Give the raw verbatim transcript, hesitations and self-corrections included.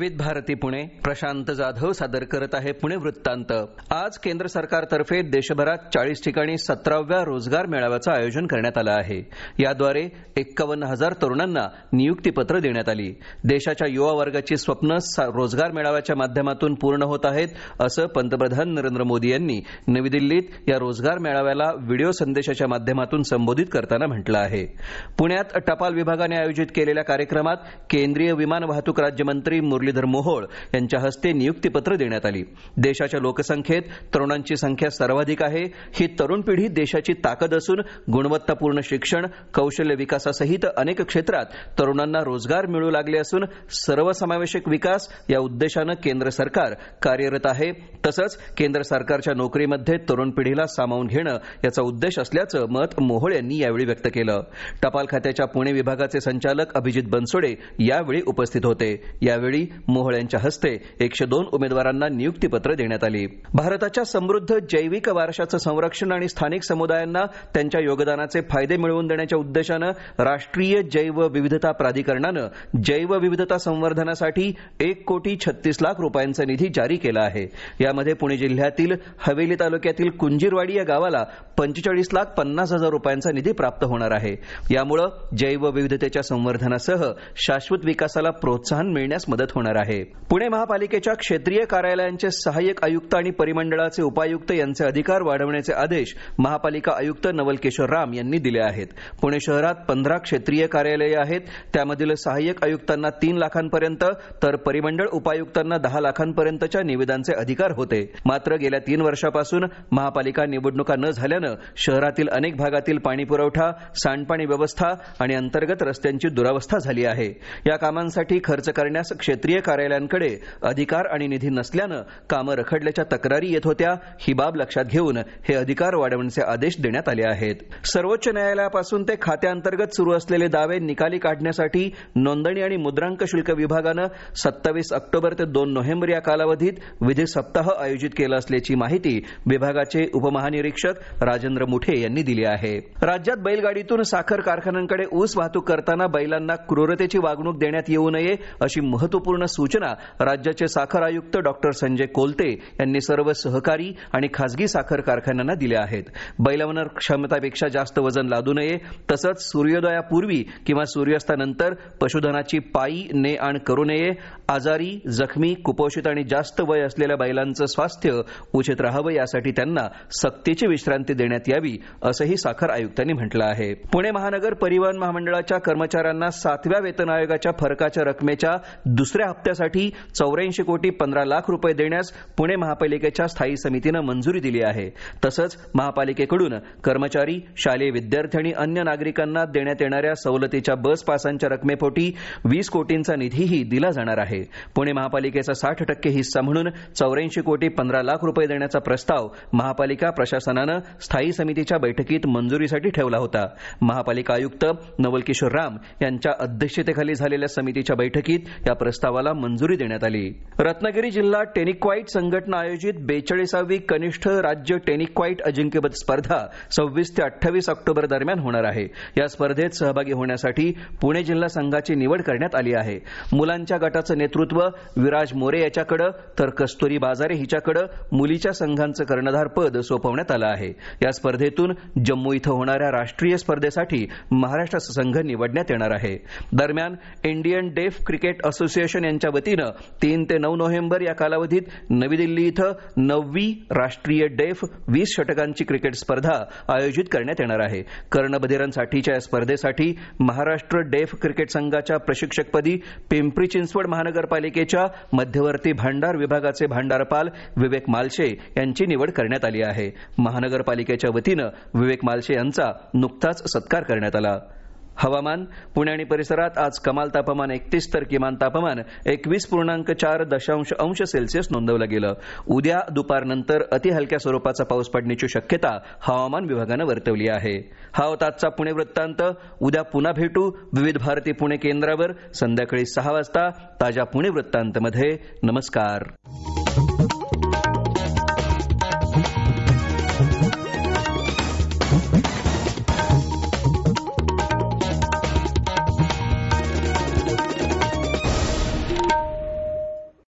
विविध भारती पुणे प्रशांत जाधव सादर करत आहे पुणे वृत्तांत। आज केंद्र सरकारतर्फे देशभरात चाळीस ठिकाणी सतराव्या रोजगार मेळाव्याचं आयोजन करण्यात आलं आहे। याद्वारे एक्कावन्न हजार तरुणांना नियुक्तीपत्र देण्यात आली। देशाच्या युवा वर्गाची स्वप्न रोजगार मेळाव्याच्या माध्यमातून पूर्ण होत आहेत, असं पंतप्रधान नरेंद्र मोदी यांनी नवी दिल्लीत या रोजगार मेळाव्याला व्हिडिओ संदेशाच्या माध्यमातून संबोधित करताना म्हटलं आहे। पुण्यात टपाल विभागाने आयोजित केलेल्या कार्यक्रमात केंद्रीय विमान वाहतूक राज्यमंत्री मुरलीधर मोहोळ यांच्या हस्ते नियुक्तीपत्र देण्यात आली। देशाच्या लोकसंख्येत तरुणांची संख्या सर्वाधिक आहे। ही तरुण पिढी देशाची ताकद असून गुणवत्तापूर्ण शिक्षण, कौशल्य विकासासहित अनेक क्षेत्रात तरुणांना रोजगार मिळू लागले असून सर्वसमावेशक विकास या उद्देशानं केंद्र सरकार कार्यरत आहे। तसंच केंद्र सरकारच्या नोकरीमध्ये तरुण पिढीला सामावून घेणं याचा उद्देश असल्याचं मत मोहोळ यांनी यावेळी व्यक्त केलं। टपाल खात्याच्या पुणे विभागाचे संचालक अभिजित बनसोडे यावेळी उपस्थित होते। यावेळी मोहोळ यांच्या हस्ते एकशे दोन उमेदवारांना नियुक्तीपत्र देण्यात आली। भारताच्या समृद्ध जैविक वारशाचं संरक्षण आणि स्थानिक समुदायांना त्यांच्या योगदानाचे फायदे मिळवून देण्याच्या उद्देशानं राष्ट्रीय जैव विविधता प्राधिकरणानं जैव विविधता संवर्धनासाठी एक कोटी छत्तीस लाख रुपयांचा निधी जारी केला आहे। यामध्ये पुणे जिल्ह्यातील हवेली तालुक्यातील कुंजीरवाडी या गावाला पंचेचाळीस लाख पन्नास हजार रुपयांचा निधी प्राप्त होणार आहे। यामुळे जैव विविधतेच्या संवर्धनासह शाश्वत विकासाला प्रोत्साहन मिळण्यास मदत होणार आहे। पुणे महापालिकेच्या क्षेत्रीय कार्यालयांचे सहाय्यक आयुक्त आणि परिमंडळाचे उपायुक्त यांचे अधिकार वाढवण्याचे आदेश महापालिका आयुक्त नवल किशोर राम यांनी दिले आहेत। पुणे शहरात पंधरा क्षेत्रीय कार्यालये आहेत। त्यामधील सहाय्यक आयुक्तांना तीन लाखांपर्यंत तर परिमंडळ उपायुक्तांना दहा लाखांपर्यंतच्या निविदांचे अधिकार होते। मात्र गेल्या तीन वर्षापासून महापालिका निवडणुका न झाल्यानं शहरातील अनेक भागातील पाणी पुरवठा, सांडपाणी व्यवस्था आणि अंतर्गत रस्त्यांची दुरावस्था झाली आहे। या कामांसाठी खर्च करण्यास क्षेत्रीय कार्यालयांकडे अधिकार आणि निधी नसल्यानं कामं रखडल्याच्या तक्रारी येत होत्या। ही बाब लक्षात घेऊन हे अधिकार वाढवण्याचे आदेश देण्यात आले आहेत। सर्वोच्च न्यायालयापासून ते खात्याअंतर्गत सुरू असलेले दावे निकाली काढण्यासाठी नोंदणी आणि मुद्रांक शुल्क विभागानं सत्तावीस ऑक्टोबर ते दोन नोव्हेंबर या कालावधीत विधी सप्ताह आयोजित केलं असल्याची माहिती विभागाचे उपमहानिरीक्षक राजेंद्र मुठे यांनी दिली आहे। राज्यात बैलगाडीतून साखर कारखान्यांकडे ऊस वाहतूक करताना बैलांना क्रूरतेची वागणूक देण्यात येऊ नये अशी महत्त्वपूर्ण सूचना राज्याचे साखर आयुक्त डॉक्टर संजय कोलते यांनी सर्व सहकारी आणि खासगी साखर कारखान्यांना दिल्या आहेत। बैलांवर क्षमतापेक्षा जास्त वजन लादू नये, तसंच सूर्योदयापूर्वी किंवा सूर्यास्तानंतर पशुधनाची पायी ने आण करू नये। आजारी, जखमी, कुपोषित आणि जास्त वय असलेल्या बैलांचं स्वास्थ्य उचित राहावं यासाठी त्यांना सक्तीची विश्रांती देण्यात यावी असंही साखर आयुक्तांनी म्हटलं आहे। पुणे महानगर परिवहन महामंडळाच्या कर्मचाऱ्यांना सातव्या वेतन आयोगाच्या फरकाच्या रकमेच्या दुसऱ्या हप्त्यासाठी चौऱ्याऐंशी कोटी पंधरा लाख रुपये देण्यास पुणे महापालिकेच्या स्थायी समितीनं मंजुरी दिली आहे। तसंच महापालिकेकडून कर्मचारी, शालेय विद्यार्थी आणि अन्य नागरिकांना देण्यात येणाऱ्या सवलतीच्या बस पासांच्या रकमेपोटी वीस कोटींचा निधीही दिला जाणार आहे। पुणे महापालिकेचा साठ टक्के हिस्सा म्हणून चौऱ्याऐंशी कोटी पंधरा लाख रुपये देण्याचा प्रस्ताव महापालिका प्रशासनानं स्थायी समितीच्या बैठकीत मंजुरीसाठी ठेवला होता। महापालिका आयुक्त नवल किशोर राम यांच्या अध्यक्षतेखाली झालेल्या समितीच्या बैठकीत या प्रस्तावाला मंजुरी देण्यात आली। रत्नागिरी जिल्हा टेनिक्वाईट संघटना आयोजित बेचाळीसावी कनिष्ठ राज्य टेनिक्वाईट अजिंक्यपद स्पर्धा सव्वीस ते अठ्ठावीस ऑक्टोबर दरम्यान होणार आहे। या स्पर्धेत सहभागी होण्यासाठी पुणे जिल्हा संघाची निवड करण्यात आली आहे। मुलांच्या गटाचं नेतृत्व विराज मोरे याच्याकडे तर कस्तुरी बाजारे हिच्याकडे मुलीच्या संघांचं कर्णधार पद सोपवण्यात आलं आहे। या स्पर्धेतून जम्मू इथं होणाऱ्या राष्ट्रीय स्पर्धेसाठी महाराष्ट्र संघ निवडण्यात येणार आहे। दरम्यान इंडियन डेफ क्रिकेट असोसिएशन यांच्या वतीनं तीन ते नऊ नोव्हेंबर या कालावधीत नवी दिल्ली इथं नववी राष्ट्रीय डेफ वीस षटकांची क्रिकेट स्पर्धा आयोजित करण्यात येणार आहे। कर्णबधिरांसाठीच्या या स्पर्धेसाठी महाराष्ट्र डेफ क्रिकेट संघाच्या प्रशिक्षकपदी पिंपरी चिंचवड महानगरपालिकेच्या मध्यवर्ती भांडार विभागाचे भांडारपाल विवेक मालशे यांची निवड करण्यात आली आहे। महानगरपालिकेच्या वतीनं विवेक मालशे यांचा नुकताच सत्कार करण्यात आला। हवामान पुणे आणि परिसरात आज कमाल तापमान एकतीस तर किमान तापमान एकवीस पूर्णांक चार दशांश अंश सेल्सिअस नोंदवलं गेलं। उद्या दुपारनंतर अतिहलक्या स्वरूपाचा पाऊस पडण्याची शक्यता हवामान विभागानं वर्तवली आहे। हा होता आजचा पुणे वृत्तांत। उद्या पुन्हा भेटू विविध भारती पुणे केंद्रावर संध्याकाळी सहा वाजता ताज्या पुणे वृत्तांतमध्ये। नमस्कार।